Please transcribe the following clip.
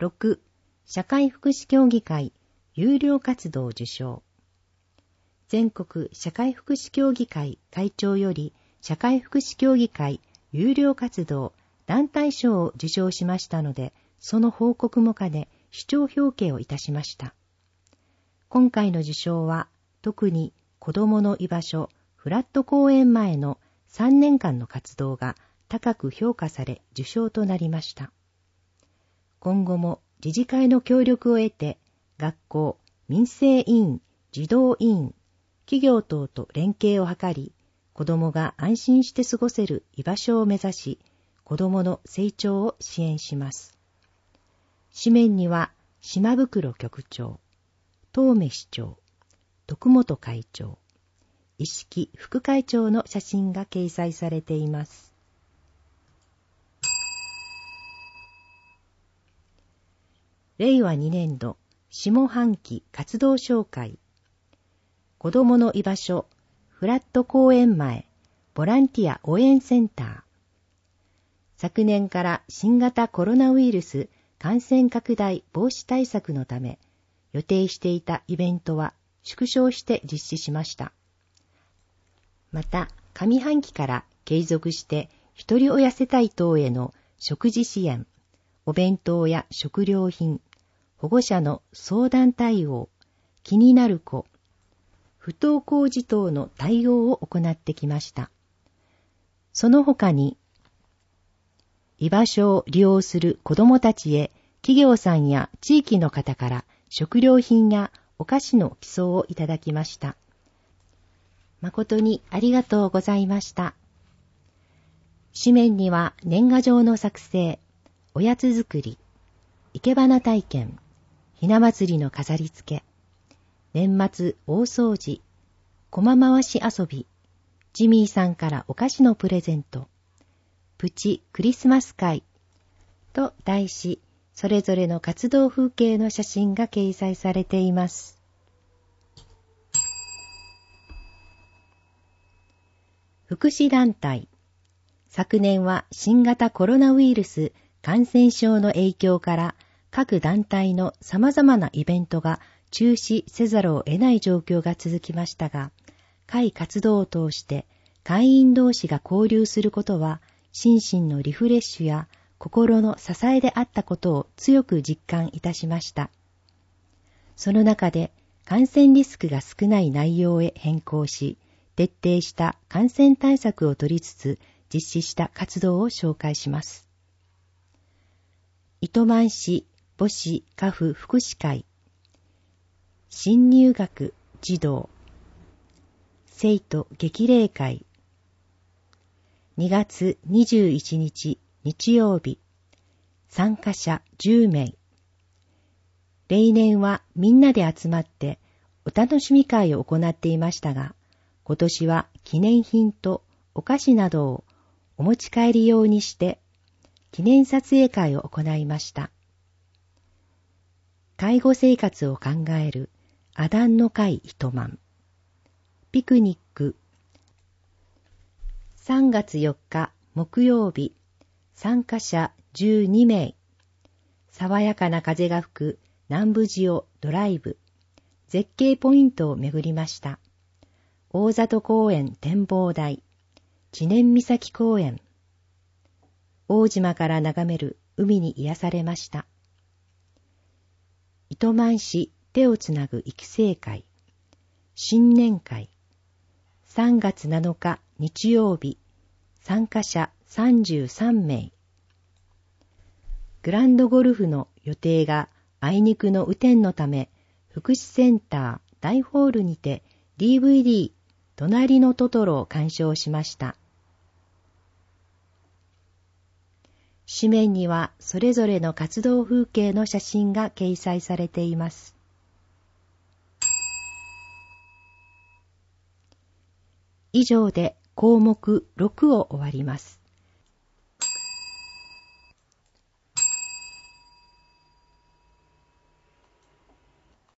6、社会福祉協議会有料活動受賞。全国社会福祉協議会会長より社会福祉協議会有料活動団体賞を受賞しましたので、その報告も兼ね視聴表敬をいたしました。今回の受賞は、特に子どもの居場所フラット公園前の3年間の活動が高く評価され受賞となりました。今後も理事会の協力を得て、学校、民生委員、児童委員、企業等と連携を図り、子どもが安心して過ごせる居場所を目指し、子どもの成長を支援します。紙面には、島袋局長、東目市長、徳本会長、石木副会長の写真が掲載されています。令和2年度下半期活動紹介。子どもの居場所フラット公園前ボランティア応援センター。昨年から新型コロナウイルス感染拡大防止対策のため、予定していたイベントは縮小して実施しました。また、上半期から継続して一人親世帯等への食事支援、お弁当や食料品、保護者の相談対応、気になる子、不登校児等の対応を行ってきました。その他に、居場所を利用する子どもたちへ企業さんや地域の方から食料品やお菓子の寄贈をいただきました。誠にありがとうございました。紙面には年賀状の作成、おやつ作り、生け花体験、ひな祭りの飾り付け、年末大掃除、駒回し遊び、ジミーさんからお菓子のプレゼント、プチクリスマス会と題し、それぞれの活動風景の写真が掲載されています。福祉団体。昨年は新型コロナウイルス感染症の影響から各団体の様々なイベントが中止せざるを得ない状況が続きましたが、会活動を通して会員同士が交流することは心身のリフレッシュや心の支えであったことを強く実感いたしました。その中で感染リスクが少ない内容へ変更し、徹底した感染対策を取りつつ実施した活動を紹介します。糸満市母子家父福祉会、新入学児童、生徒激励会、2月21日日曜日、参加者10名。例年はみんなで集まってお楽しみ会を行っていましたが、今年は記念品とお菓子などをお持ち帰り用にして記念撮影会を行いました。介護生活を考えるアダンの会糸満。ピクニック。3月4日木曜日、参加者12名。爽やかな風が吹く南部塩ドライブ。絶景ポイントを巡りました。大里公園展望台、知念岬公園。大島から眺める海に癒されました。糸満市手をつなぐ育成会、新年会。3月7日日曜日、参加者33名。グランドゴルフの予定があいにくの雨天のため、福祉センター大ホールにて DVD 隣のトトロを鑑賞しました。紙面にはそれぞれの活動風景の写真が掲載されています。以上で項目6を終わります。